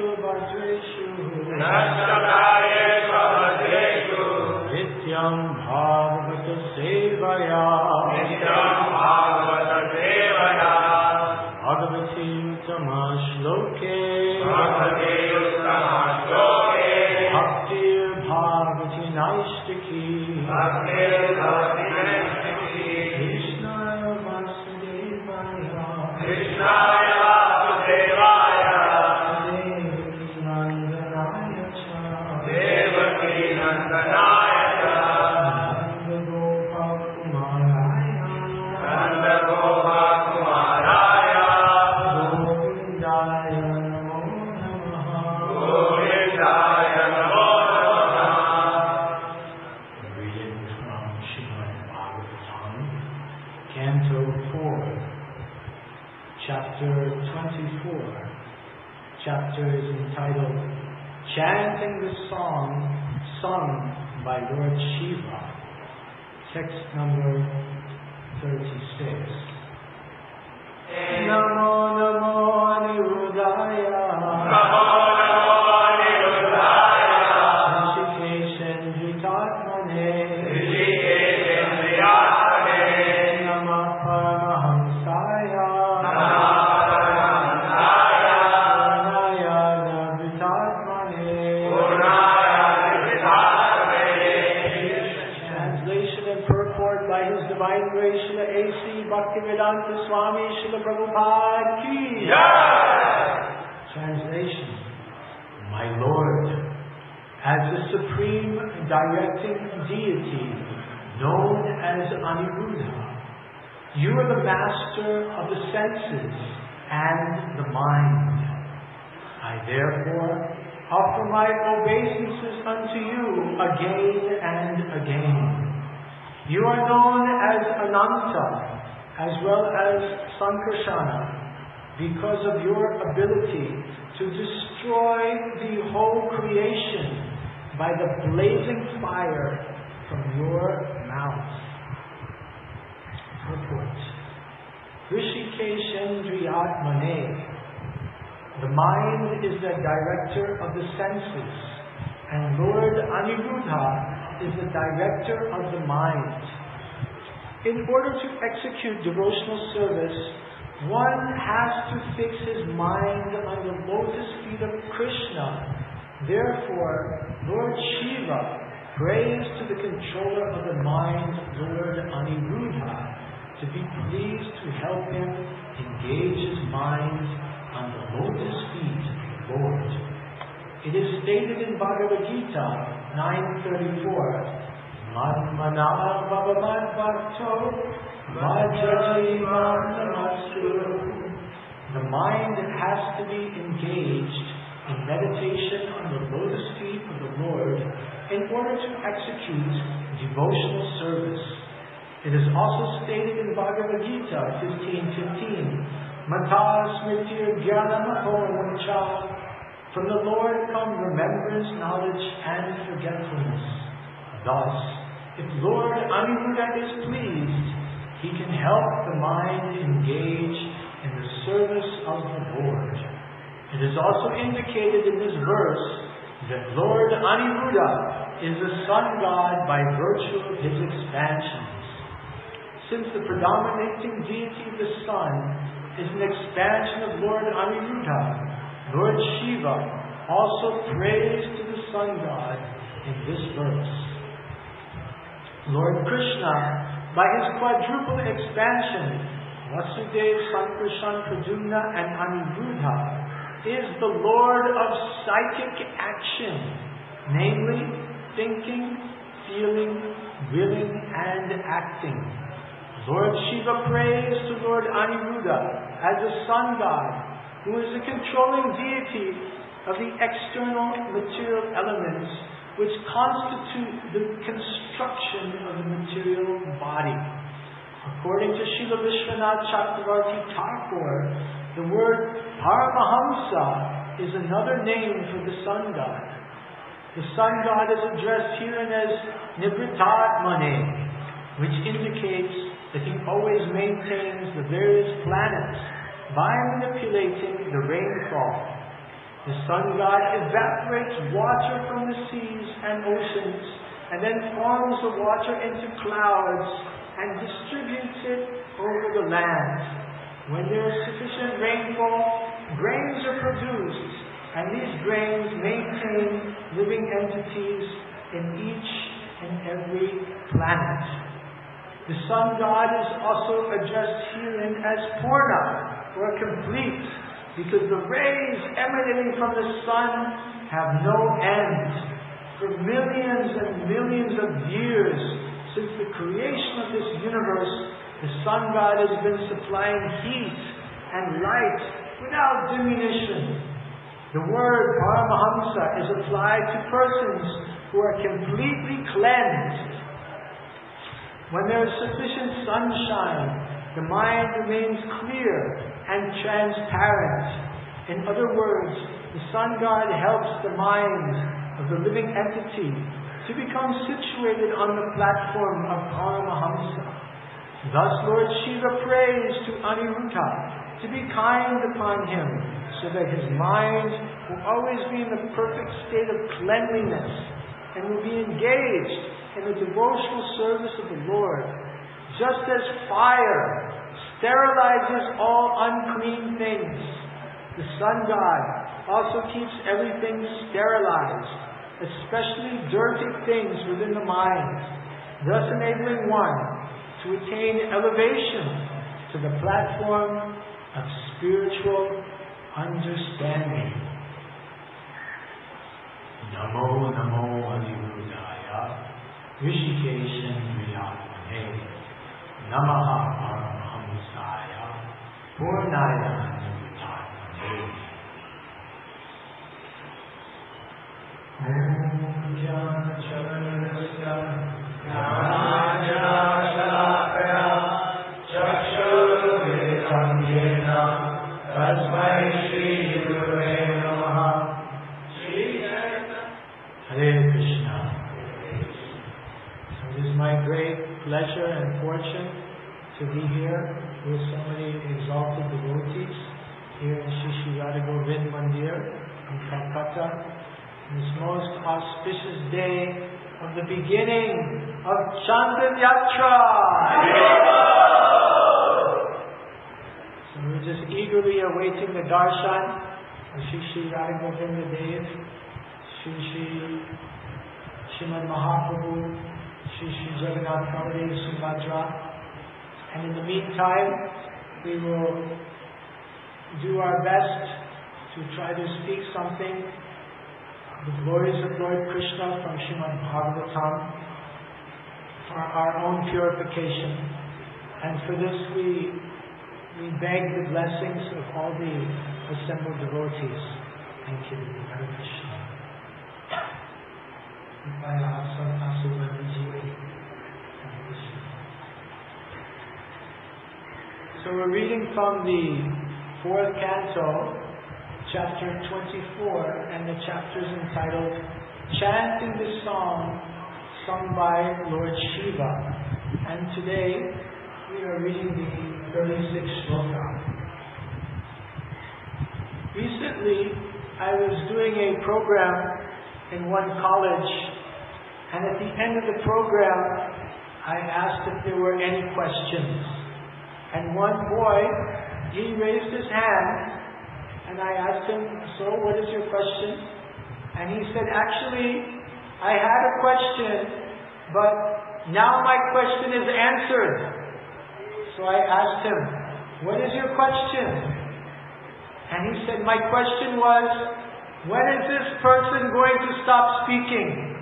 Bhadreshu Nashtakayeshu Bhadreshu Nityam Bhagavata Sevaya Nityam Bhagavata Sevaya Bhagavati Uttama Shloke Bhagavati Uttama Shloke Bhaktir Bhagavati Naishtaki Bhaktir Bhagavati Naishtaki Krishnaya Vasudevaya Krishnaya Vasudevaya Devaki Nandanaya Cha Devaki Nandanaya Cha Nanda Gopal Kumaraya Nanda Gopal Kumaraya Govindaya Namo Namaha Govindaya Namo Namaha. Reading from Srimad Bhagavatam, Canto 4, Chapter 24. Chapter is entitled Chanting the Song Sung by Lord Shiva. Text number 36. Namo Namo Anirudaya Namo Namo Anirudaya Rishikeshendritatmane Rishikeshendriyatmane Namah Paramahamsaya Namaha Purnaya Navritatmane Purnaya Nivritatmane. Translation and purport by His Divine Grace Srila A.C. Bhaktivedanta Swami Srila Prabhupada Ki. Translation. My Lord, as the Supreme Directing Deity known as Aniruddha, you are the Master of the senses and the mind. I therefore offer my obeisances unto you again and again. You are known as Ananta as well as Sankarsana because of your ability to destroy the whole creation by the blazing fire from your mouth. Purport. Rishikeshendriyatmane. The mind is the director of the senses, and Lord Aniruddha is the director of the mind. In order to execute devotional service, one has to fix his mind on the lotus feet of Krishna. Therefore, Lord Shiva prays to the controller of the mind, Lord Aniruddha, to be pleased to help him engage his mind on the lotus feet of the Lord. It is stated in Bhagavad Gita 9:34, Manmana bhavavat bhakto vajjati namastu. The mind has to be engaged in meditation on the lotus feet of the Lord in order to execute devotional service. It is also stated in Bhagavad Gita 15:15, Mata smritir jnanamahoramcha. From the Lord come remembrance, knowledge, and forgetfulness. Thus, if Lord Aniruddha is pleased, he can help the mind engage in the service of the Lord. It is also indicated in this verse that Lord Aniruddha is the sun god by virtue of his expansions. Since the predominating deity of the sun is an expansion of Lord Aniruddha, Lord Shiva also prays to the sun god in this verse. Lord Krishna, by his quadruple expansion, Vasudeva, Sankarsana, Pradyumna, and Aniruddha, is the Lord of psychic action, namely thinking, feeling, willing, and acting. Lord Shiva prays to Lord Aniruddha as the sun god, who is the controlling deity of the external material elements which constitute the construction of the material body. According to Srila Vishwanath Chakravarti Thakur, the word Paramahamsa is another name for the sun god. The sun god is addressed herein as Nivritatmane, which indicates that he always maintains the various planets by manipulating the rainfall. The sun god evaporates water from the seas and oceans, and then forms the water into clouds and distributes it over the land. When there is sufficient rainfall, grains are produced, and these grains maintain living entities in each and every planet. The sun god is also addressed herein as Purna, or complete, because the rays emanating from the sun have no end. For millions and millions of years, since the creation of this universe, the sun god has been supplying heat and light without diminution. The word Paramahamsa is applied to persons who are completely cleansed. When there is sufficient sunshine, the mind remains clear and transparent. In other words, the sun god helps the mind of the living entity to become situated on the platform of Paramahamsa. Thus Lord Shiva prays to Aniruddha to be kind upon him, so that his mind will always be in the perfect state of cleanliness and will be engaged in the devotional service of the Lord. Just as fire sterilizes all unclean things, the sun god also keeps everything sterilized, especially dirty things within the mind, thus enabling one to attain elevation to the platform of spiritual understanding. Namo Namo Aniruddhaya Rishikeshan Viyatmane Namaha Paramahamsaya Purnaya Nirvitatmane. Om Jnana Charanasya Jnana Shalakaya Chakshurveditam Yena Tasmai Shri Gurave Namaha. Hare Krishna. So it is my great pleasure and fortune to be here with so many exalted devotees here in Shri Shri Radha Govind Mandir in Calcutta. This most auspicious day of the beginning of Chandan Yatra. So we're just eagerly awaiting the darshan of Shri Shri Radha Govinda Dev, Shri Shri Srimad Mahaprabhu, Shri Shri Jagannath Prabhupada Subhadra. And in the meantime, we will do our best to try to speak something the glories of Lord Krishna from Srimad Bhagavatam for our own purification. And for this we beg the blessings of all the assembled devotees. Thank you. Hare Krishna. So we're reading from the 4th canto, chapter 24, and the chapter is entitled Chanting the Song Sung by Lord Shiva. And today we are reading the 36th shloka. Recently I was doing a program in one college, and at the end of the program I asked if there were any questions. And one boy, he raised his hand, and I asked him, "So, what is your question?" And he said, "Actually, I had a question, but now my question is answered." So I asked him, "What is your question?" And he said, "My question was, when is this person going to stop speaking?"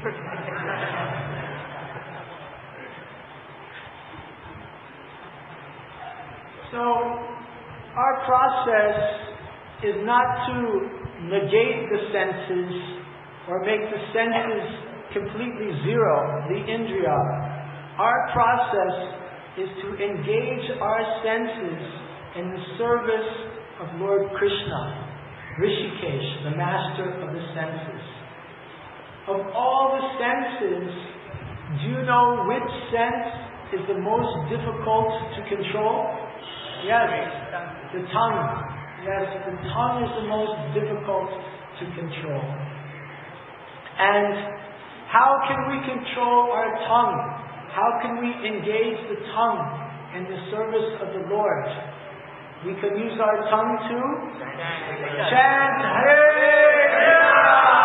So, our process is not to negate the senses or make the senses completely zero, the indriya. Our process is to engage our senses in the service of Lord Krishna, Rishikesh, the master of the senses. Of all the senses, do you know which sense is the most difficult to control? Yes, the tongue. Yes, the tongue is the most difficult to to control. And how can we control our tongue? How can we engage the tongue in the service of the Lord? We can use our tongue to chant Hare Krishna,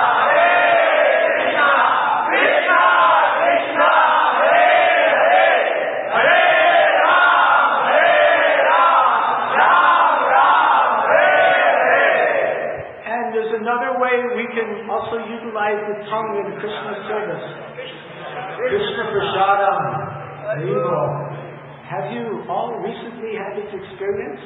Krishna Krishna, Hare Hare, Hare Ram, Ram Ram, Hare Hare. And there's another way we can also utilize the tongue in Krishna service. Krishna Prasadam. Have you all recently had this experience?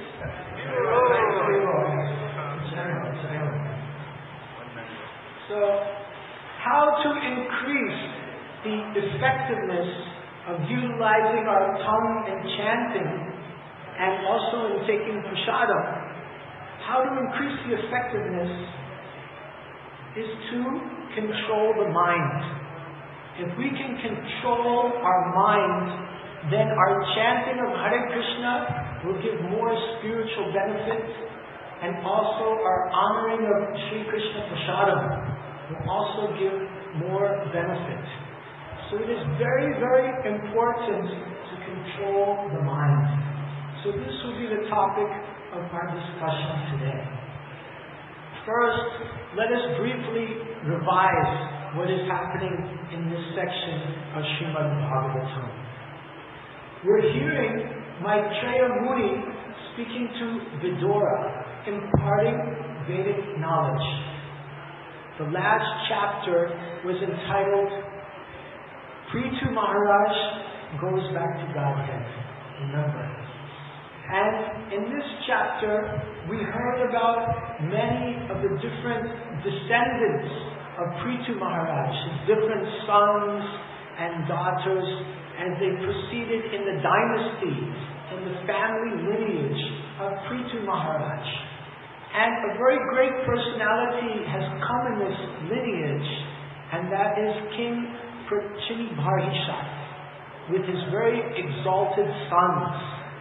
So, how to increase the effectiveness of utilizing our tongue in chanting and also in taking prasadam? How to increase the effectiveness is to control the mind. If we can control our mind, then our chanting of Hare Krishna will give more spiritual benefit, and also our honoring of Sri Krishna Prasadam will also give more benefit. So it is very, very important to control the mind. So this will be the topic of our discussion today. First, let us briefly revise what is happening in this section of Srimad Bhagavatam. We're hearing Maitreya Muni speaking to Vidura, imparting Vedic knowledge. The last chapter was entitled Prithu Maharaj Goes Back to Godhead. Remember. And in this chapter, we heard about many of the different descendants of Prithu Maharaj, his different sons and daughters, as they proceeded in the dynasty, in the family lineage of Prithu Maharaj. And a very great personality has come in this lineage, and that is King Prachini with his very exalted sons.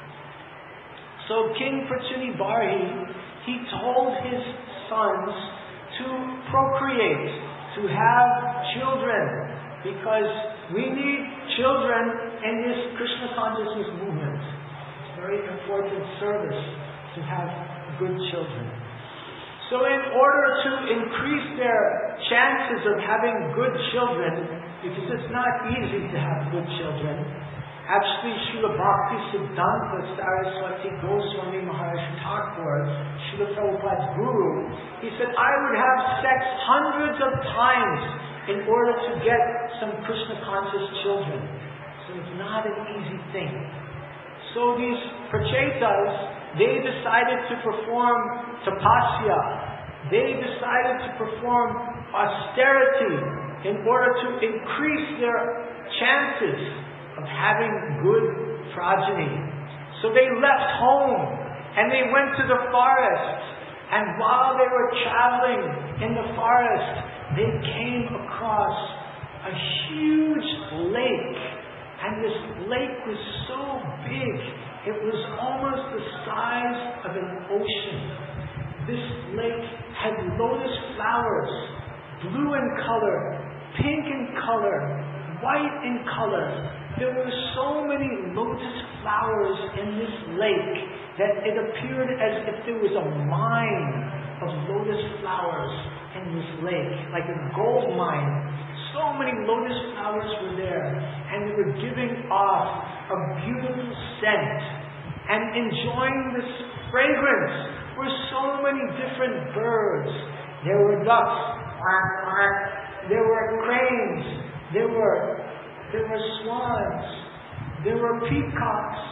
So King Prachini he told his sons to procreate, to have children, because we need children in this Krishna consciousness movement. It's a very important service to have good children. So in order to increase their chances of having good children, because it's not easy to have good children, actually Srila Bhakti Siddhanta Saraswati Goswami Maharaj Thakur, Srila Prabhupada's guru, he said, I would have sex hundreds of times in order to get some Krishna conscious children. So it's not an easy thing. So these prachetas, they decided to perform tapasya. They decided to perform austerity in order to increase their chances of having good progeny. So they left home and they went to the forest. And while they were traveling in the forest, they came across a huge lake. And this lake was so big, it was almost the size of an ocean. This lake had lotus flowers, blue in color, pink in color, white in color. There were so many lotus flowers in this lake that it appeared as if there was a mine of lotus flowers in this lake, like a gold mine. So many lotus flowers were there, and they were giving off a beautiful scent. And enjoying this fragrance were so many different birds. There were ducks, there were cranes, there were swans, there were peacocks.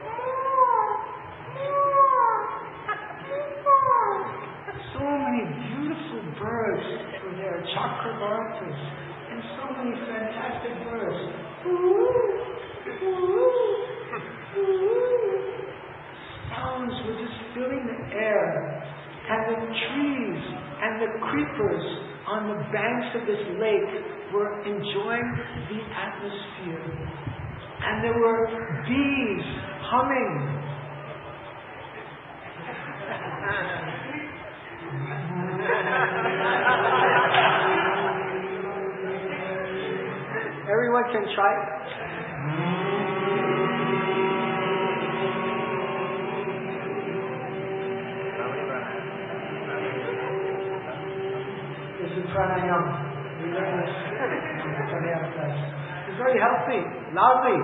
So many beautiful birds were there, chakravartas, and so many fantastic birds. Sounds were just filling the air, and the trees and the creepers on the banks of this lake were enjoying the atmosphere. And there were bees humming. Anyone can try? This is pranayama. We learn this in the pranayama class. It's very healthy. Loudly.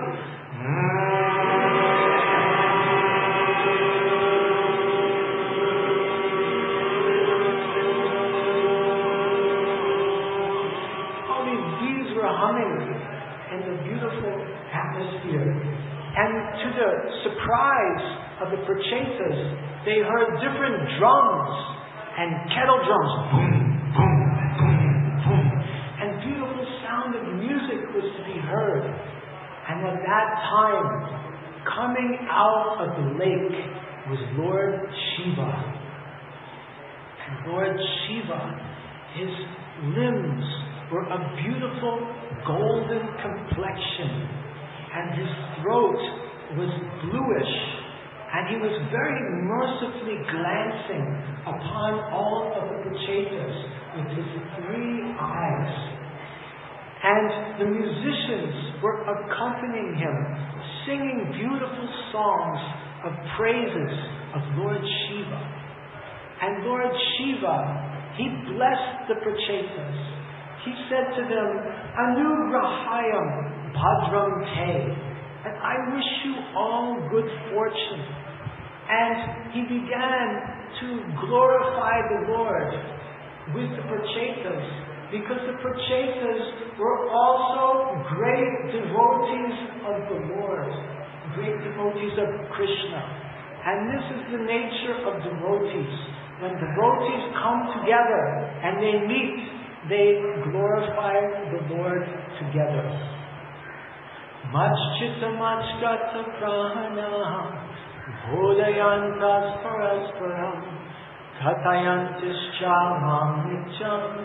Humming in the beautiful atmosphere. And to the surprise of the Prachetas, they heard different drums and kettle drums. Boom, boom, boom, boom. And beautiful sound of music was to be heard. And at that time, coming out of the lake was Lord Shiva. And Lord Shiva, his limbs were a beautiful golden complexion, and his throat was bluish, and he was very mercifully glancing upon all of the Prachetas with his 3 eyes. And the musicians were accompanying him, singing beautiful songs of praises of Lord Shiva. And Lord Shiva, he blessed the Prachetas. He said to them, Anugrahayam Bhadram Te, and I wish you all good fortune. And he began to glorify the Lord with the Prachetas, because the Prachetas were also great devotees of the Lord, great devotees of Krishna. And this is the nature of devotees. When devotees come together and they meet, they glorify the Lord together. Machchita machkata prana bhodayantas parasparam katayantischa mamnicham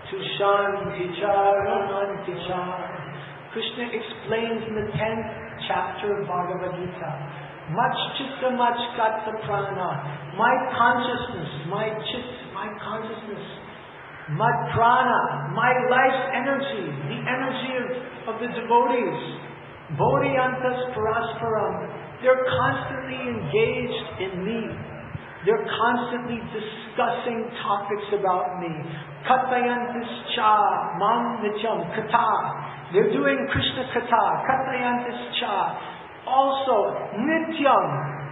tushanticha ramanticha. Krishna explains in the 10th chapter of Bhagavad Gita, Machchita machkata prana, my consciousness, my chit, my consciousness, Mad prana, my life energy, the energy of the devotees. Bodhiyantas parasparam, they're constantly engaged in me. They're constantly discussing topics about me. Katayantis cha, mam nityam, kata. They're doing Krishna kata, katayantis cha. Also, nityam,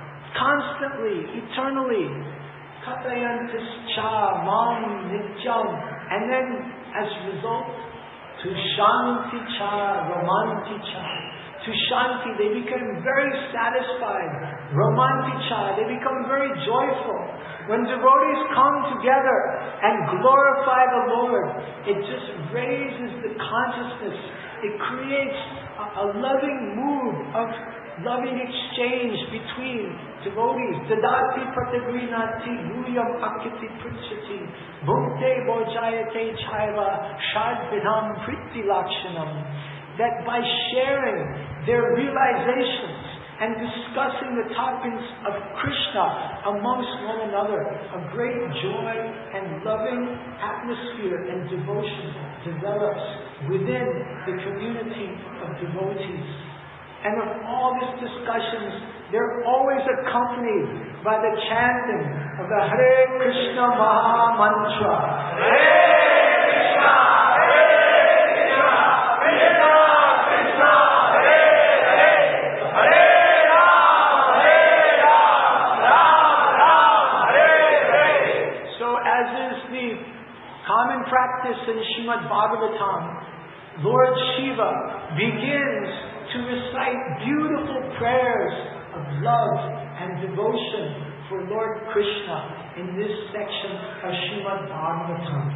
constantly, eternally. Katayantis cha, mam nityam. And then, as a result, to shanti cha, ramanti cha. To shanti, they become very satisfied. Ramanti cha, they become very joyful. When devotees come together and glorify the Lord, it just raises the consciousness. It creates a loving mood of loving exchange between devotees. Dadati pratagrinati guyam akiti pritchati bhukte bojayate chaiva shadvidham priti lakshanam. That by sharing their realizations and discussing the topics of Krishna amongst one another, a great joy and loving atmosphere and devotion develops within the community of devotees. And of all these discussions, they're always accompanied by the chanting of the Hare Krishna Maha Mantra. Hare Krishna, Hare Krishna, Krishna Krishna, Hare Hare, Hare Ram, Hare Ram, Ram Ram, Hare Hare. So as is the common practice in Srimad Bhagavatam, Lord Shiva begins to recite beautiful prayers of love and devotion for Lord Krishna in this section of Srimad Bhagavatam.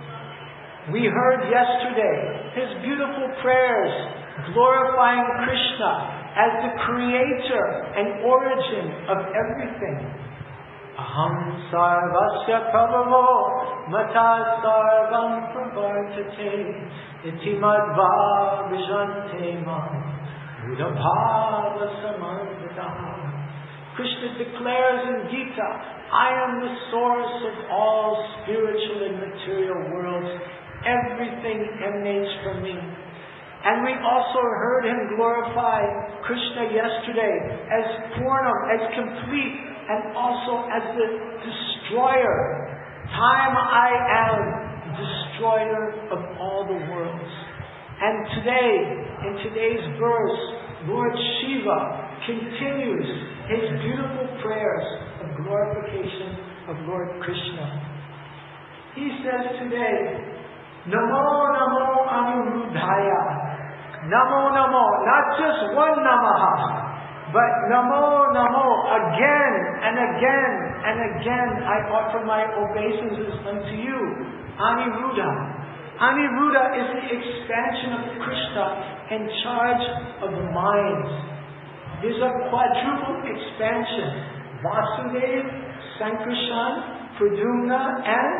We heard yesterday his beautiful prayers glorifying Krishna as the creator and origin of everything. Aham sarvasya prabhavo mata sarvam pravartate iti madhva vijante mam Udabhava samandita. Krishna declares in Gita, I am the source of all spiritual and material worlds. Everything emanates from me. And we also heard him glorify Krishna yesterday as Purnam, as complete, and also as the destroyer. Time I am, destroyer of all the worlds. And today, in today's verse, Lord Shiva continues his beautiful prayers of glorification of Lord Krishna. He says today, Namo Namo Aniruddhaya. Namo Namo, not just one Namaha, but Namo Namo, again and again and again I offer my obeisances unto you. Aniruddha. Aniruddha is the expansion of Krishna in charge of the mind. There's a quadruple expansion. Vasudev, Sankarshan, Pradyumna, and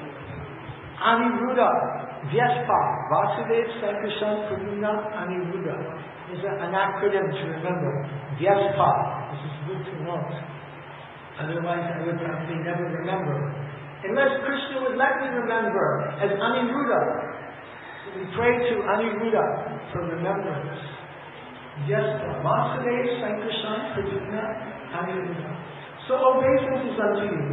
Aniruddha. Vyaspa. Vasudev, Sankarshan, Pradyumna, Aniruddha. There's an acronym to remember. Vyaspa. This is good to note. Otherwise I would probably never remember. Unless Krishna would let me remember as Aniruddha. So we pray to Aniruddha for remembrance. Vyaspa. Vasudev, Sankarshan, Pradyumna, Aniruddha. So obeisances unto you.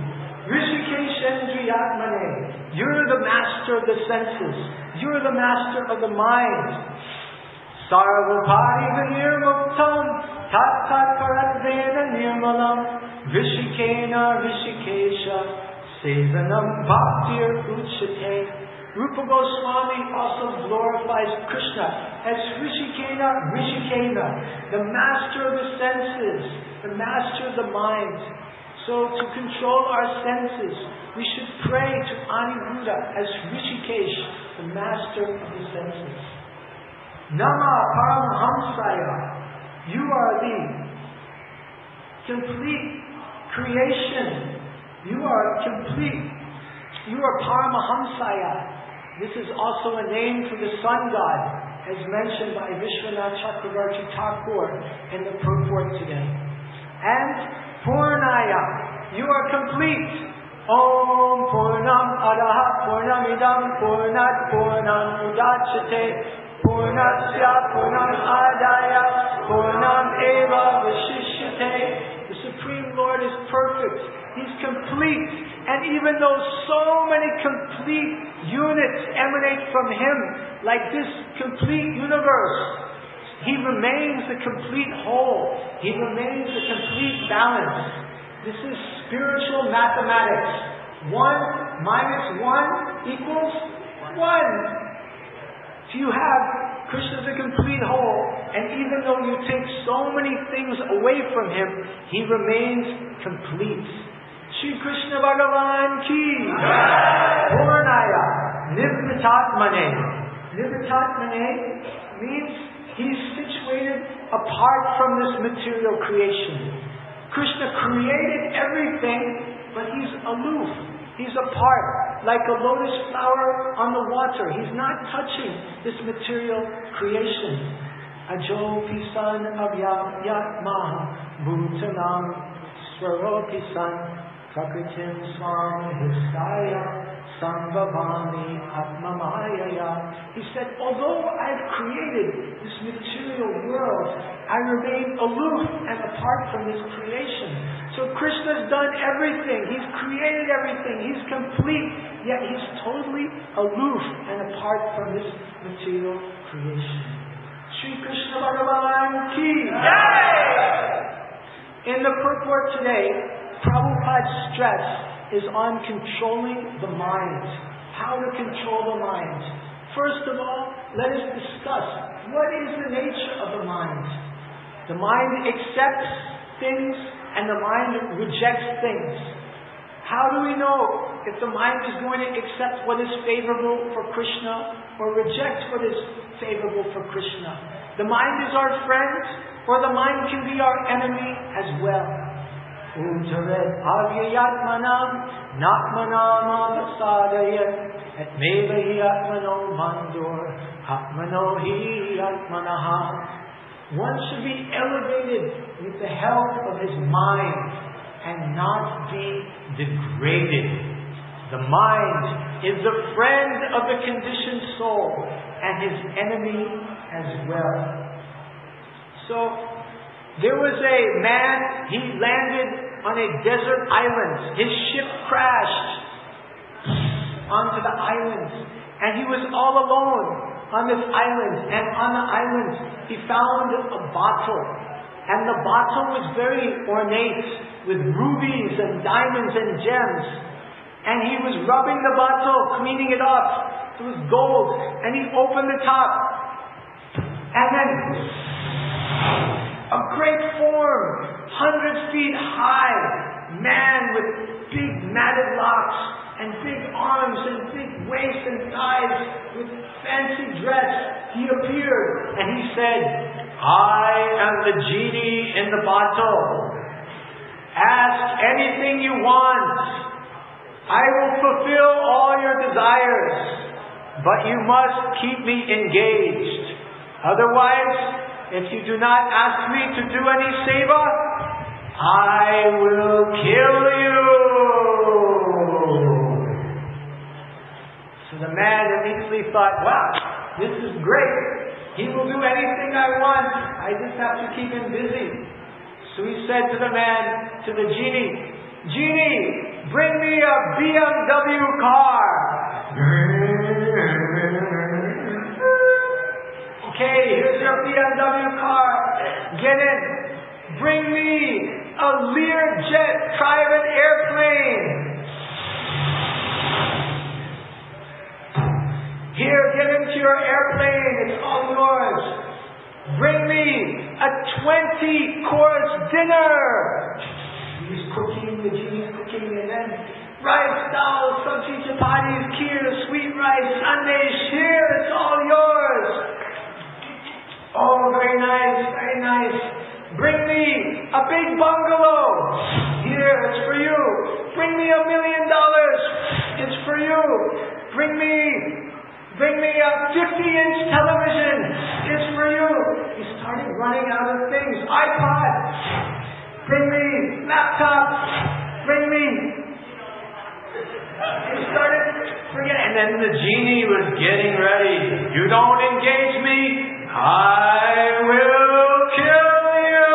Rishikeshendriyatmane. You're the master of the senses. You're the master of the mind. Sarvapari vinirmuktam tat tat karadvena nirmalam Rishikena Rishikesha Sevanam Bhaktir Uchate. Rupa Goswami also glorifies Krishna as Rishikena Rishikena, the master of the senses, the master of the mind. So to control our senses, we should pray to Aniruddha as Rishikesh, the master of the senses. Nama Paramhamsaya, you are the complete creation. You are complete. You are Paramahamsaya. This is also a name for the sun god, as mentioned by Vishwanath Chakravarti Thakur in the purport today. And Purnaya, you are complete. Om Purnam Adaha Purnamidam Purnat Purnam Udachate Purnasya Purnam Adaya Purnam Eva Vishishyate. The Supreme Lord is perfect. He's complete. And even though so many complete units emanate from Him, like this complete universe, He remains the complete whole. He remains the complete balance. This is spiritual mathematics. 1 minus 1 equals 1. So you have Krishna is a complete whole, and even though you take so many things away from Him, He remains complete. Shri Krishna Bhagavan ki Purnaya Nivritatmane. Nivritatmane means He's situated apart from this material creation. Krishna created everything, but He's aloof. He's apart, like a lotus flower on the water. He's not touching this material creation. Ajopi san avyatmaha bhutanam swaropi san prakritim swam histaya sambhavami atmamayaya. He said, although I've created this material world, I remain aloof and apart from this creation. So Krishna's done everything. He's created everything. He's complete. Yet He's totally aloof and apart from this material creation. Shri Krishna Bhagavan ki Jai! In the purport today, Prabhupada's stress is on controlling the mind. How to control the mind. First of all, let us discuss what is the nature of the mind. The mind accepts things and the mind rejects things. How do we know if the mind is going to accept what is favorable for Krishna or reject what is favorable for Krishna? The mind is our friend, or the mind can be our enemy as well. Ujaret avyayatmanam natmanam avasadayat et mevahi atmano mandur atmano hi atmanaha. One should be elevated with the help of his mind and not be degraded The mind is the friend of the conditioned soul and his enemy as well. So, there was a man, he landed on a desert island. His ship crashed onto the island, and he was all alone on this island. And on the island, he found a bottle, and the bottle was very ornate with rubies and diamonds and gems. And he was rubbing the bottle, cleaning it up. It was gold, and he opened the top, and then a great form, 100 feet high, man with big matted locks and big arms and big waist and thighs with fancy dress, he appeared and he said, "I am the genie in the bottle. Ask anything you want. I will fulfill all your desires, but you must keep me engaged. Otherwise, if you do not ask me to do any seva, I will kill you." So the man immediately thought, wow, this is great. He will do anything I want. I just have to keep him busy. So he said to the man, to the genie, "Genie, bring me a BMW car." "Okay, here's your BMW car. Get in. Bring me a Learjet private airplane. Here, get into your airplane. It's all yours. Bring me a 20-course dinner." He's cooking, the genie's cooking, and then rice, dal, sabji, chapatis, kheer, sweet rice, sundaes. Here, it's all yours. "Oh, very nice, very nice. Bring me a big bungalow. Here, it's for you. Bring me $1 million. It's for you. Bring me a 50-inch television. It's for you." He started running out of things. iPod. Bring me laptop. Bring me. He started forgetting. And then the genie was getting ready. "You don't engage me, I will kill you."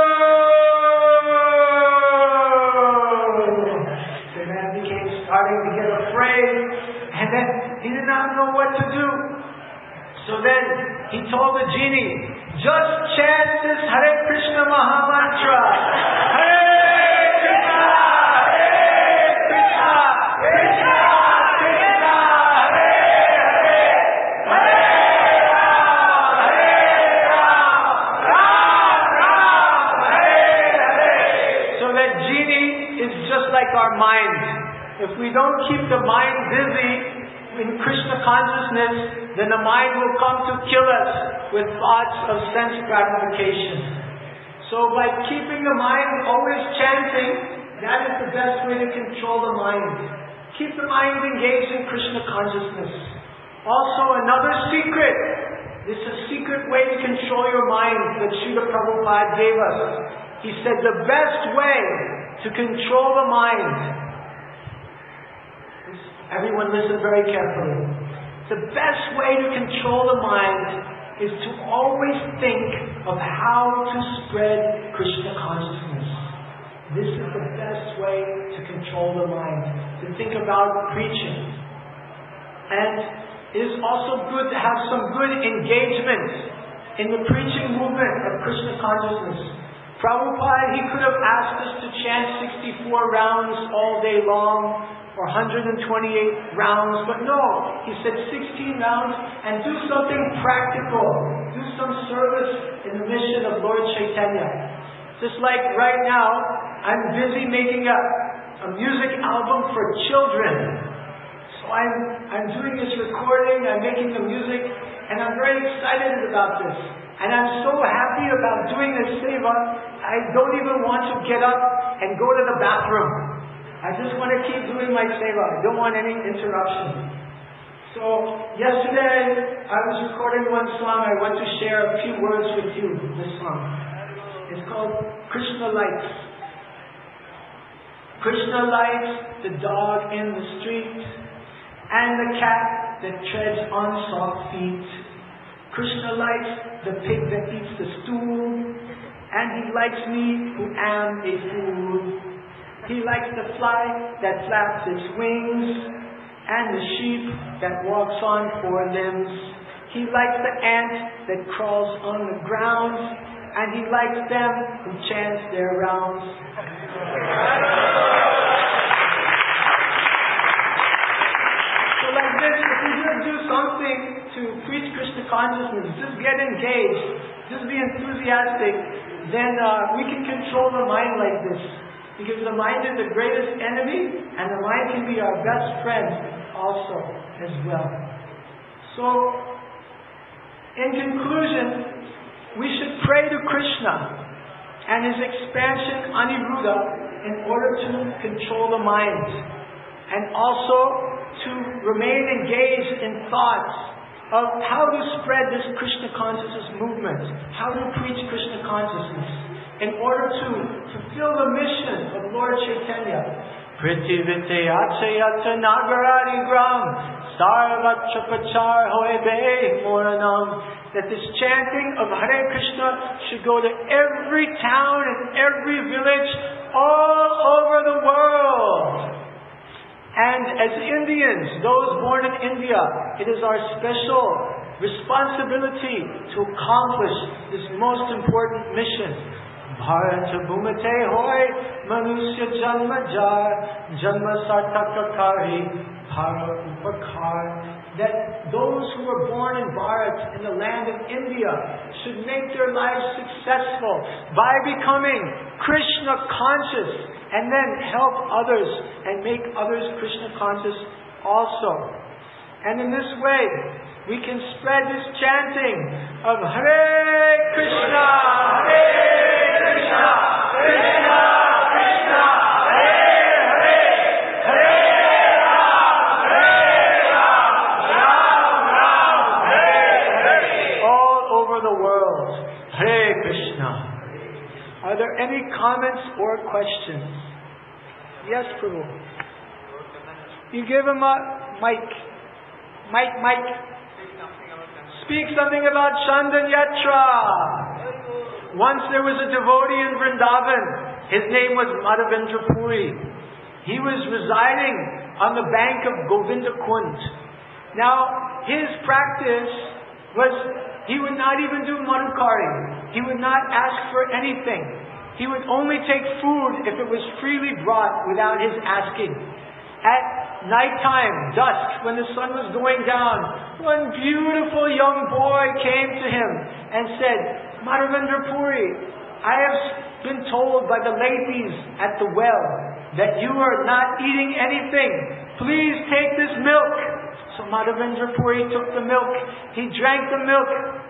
The man became starting to get afraid, and then he did not know what to do. So then he told the genie, "Just chant this Hare Krishna Maha Mantra. Hare Krishna, Hare Krishna, Krishna Krishna, Hare Hare, Hare Ram, Hare Ram, Ram Ram, Hare Hare." So that genie is just like our mind. If we don't keep the mind busy in Krishna consciousness, then the mind will come to kill us with thoughts of sense gratification. So by keeping the mind always chanting, that is the best way to control the mind. Keep the mind engaged in Krishna consciousness. Also another secret, this is a secret way to control your mind that Srila Prabhupada gave us. He said the best way to control the mind, everyone listen very carefully. The best way to control the mind is to always think of how to spread Krishna consciousness. This is the best way to control the mind, to think about preaching. And it is also good to have some good engagement in the preaching movement of Krishna consciousness. Prabhupada, he could have asked us to chant 64 rounds all day long, or 128 rounds, but no, he said 16 rounds and do something practical. Do some service in the mission of Lord Chaitanya. Just like right now, I'm busy making a music album for children. So I'm doing this recording, I'm making the music, and I'm very excited about this. And I'm so happy about doing this seva, I don't even want to get up and go to the bathroom. I just want to keep doing my seva. I don't want any interruption. So, yesterday, I was recording one song. I want to share a few words with you, this song. It's called Krishna Lights. Krishna lights, the dog in the street. and the cat that treads on soft feet. Krishna likes the pig that eats the stool, and he likes me who am a fool. He likes the fly that flaps its wings, and the sheep that walks on four limbs. He likes the ant that crawls on the ground, and he likes them who chant their rounds. So like this, if we just do something to preach Krishna consciousness, just get engaged, just be enthusiastic, then we can control the mind like this. Because the mind is the greatest enemy, and the mind can be our best friend also as well. So, in conclusion, we should pray to Krishna and his expansion Aniruddha in order to control the mind, and also to remain engaged in thoughts of how to spread this Krishna consciousness movement, how to preach Krishna consciousness, in order to fulfill the mission of Lord Chaitanya. Prithivite achayata nagaradi gram sarvatra pachar hoebe moranam. That this chanting of Hare Krishna should go to every town and every village all over the world. And as Indians, those born in India, it is our special responsibility to accomplish this most important mission. Bharata bhumate hoy manusya janma jar janma sartakakari bhara upakar. That those who were born in Bharat, in the land of India, should make their lives successful by becoming Krishna conscious, and then help others and make others Krishna conscious also. And in this way, we can spread this chanting of Hare Krishna, Hare Krishna, Krishna Krishna, Hare Hare, Hare Ram, Hare Ram, Ram Ram, Hare Hare. All over the world, Hare Krishna. Are there any comments or questions? Yes, Prabhu. You give him a mic. Mic. Speak something about Chandan Yatra. Once there was a devotee in Vrindavan. His name was Madhavendra Puri. He was residing on the bank of Govinda Kund. Now, his practice was he would not even do madhukari. He would not ask for anything. He would only take food if it was freely brought without his asking. At nighttime, dusk, when the sun was going down, one beautiful young boy came to him and said, Madhavendra Puri, I have been told by the ladies at the well that you are not eating anything. Please take this milk. So Madhavendra Puri took the milk. He drank the milk.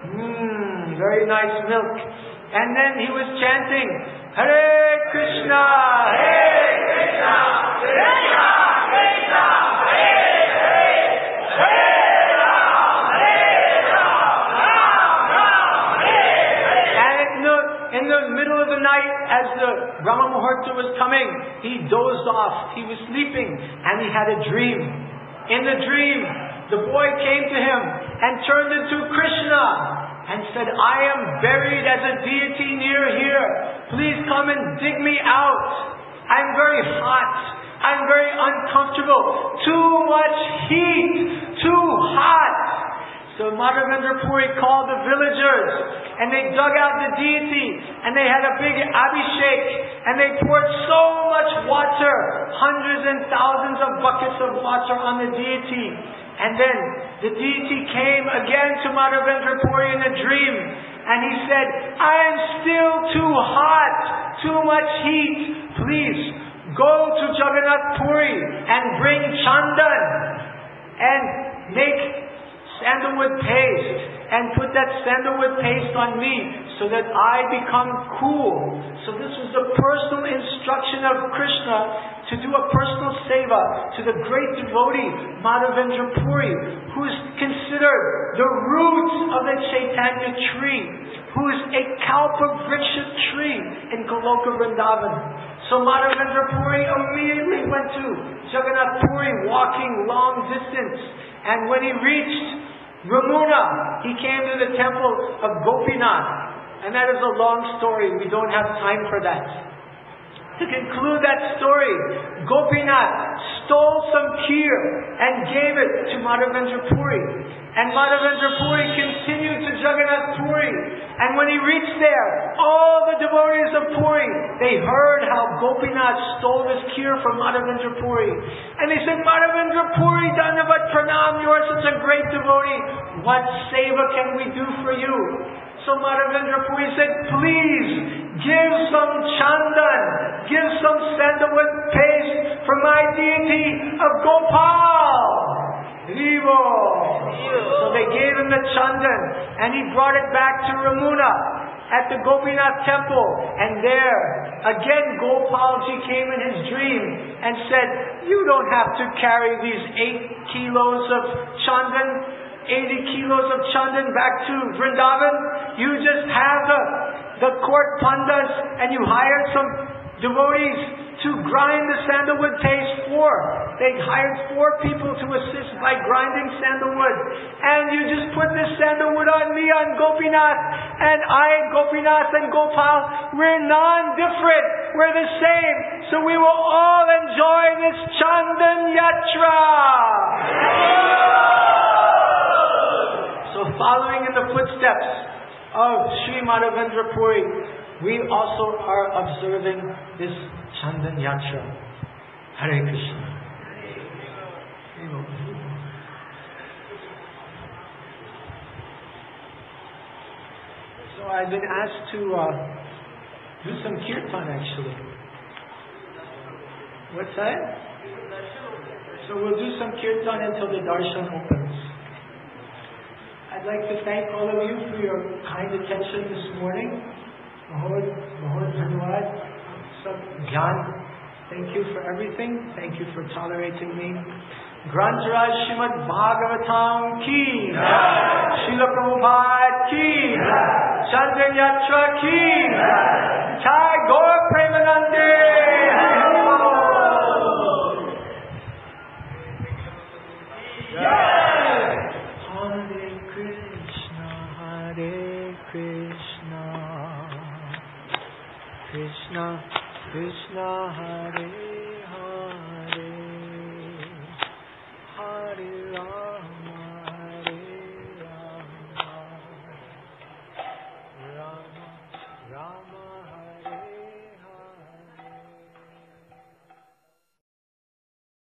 Very nice milk. And then he was chanting, Hare Krishna, Hare Krishna, Krishna Krishna, Hare Hare, Hare Ram, Hare Ram, Ram Ram, Hare Hare. And in the middle of the night, as the Brahma Muhurta was coming, he dozed off. He was sleeping, and he had a dream. In the dream, the boy came to him and turned into Krishna and said, I am buried as a deity near here. Please come and dig me out. I'm very hot. I'm very uncomfortable. Too much heat. Too hot. So Madhavendra Puri called the villagers, and they dug out the deity, and they had a big abhishek, and they poured so much water, hundreds and thousands of buckets of water on the deity. And then the deity came again to Madhavendra Puri in a dream, and he said, I am still too hot, too much heat. Please go to Jagannath Puri and bring chandan and make sandalwood paste and put that sandalwood paste on me so that I become cool. So this was the personal instruction of Krishna to do a personal seva to the great devotee Madhavendra Puri, who is considered the roots of the Chaitanya tree, who is a Kalpa Vriksha tree in Goloka Vrindavan. So Madhavendra Puri immediately went to Jagannath Puri, walking long distance. And when he reached Ramuna, he came to the temple of Gopinath. And that is a long story. We don't have time for that. To conclude that story, Gopinath stole some kheer and gave it to Madhavendra Puri. And Madhavendra Puri continued to Jagannath Puri. And when he reached there, all the devotees of Puri, they heard how Gopinath stole this kheer from Madhavendra Puri. And they said, Madhavendra Puri, Dandavat Pranam, you are such a great devotee. What seva can we do for you? So Madhavendra Puri said, please, give some chandan, give some sandalwood paste for my deity of Gopal. Rivo. So they gave him the chandan, and he brought it back to Ramuna at the Gopinath temple. And there, again, Gopalji came in his dream and said, you don't have to carry these 8 kilos of chandan, 80 kilos of chandan back to Vrindavan. You just have the court pandas, and you hired some devotees to grind the sandalwood paste for. They hired 4 people to assist by grinding sandalwood. And you just put this sandalwood on me, on Gopinath. And I, Gopinath and Gopal, we're non-different. We're the same. So we will all enjoy this Chandan Yatra. So following in the footsteps of Sri Madhavendra Puri, we also are observing this Chandan Yatra. Hare Krishna. So I've been asked to do some kirtan actually. What's that? So we'll do some kirtan until the darshan opens. I'd like to thank all of you for your kind attention this morning. Bahut dhanyawad. Sab Gyan. Thank you for everything. Thank you for tolerating me. Grantaraj Srimad Bhagavatam ki. Srila Prabhupada ki. Chandan Yatra ki. Jai Gaur Premanande. Hare Krishna, Hare Krishna, Krishna Krishna Hare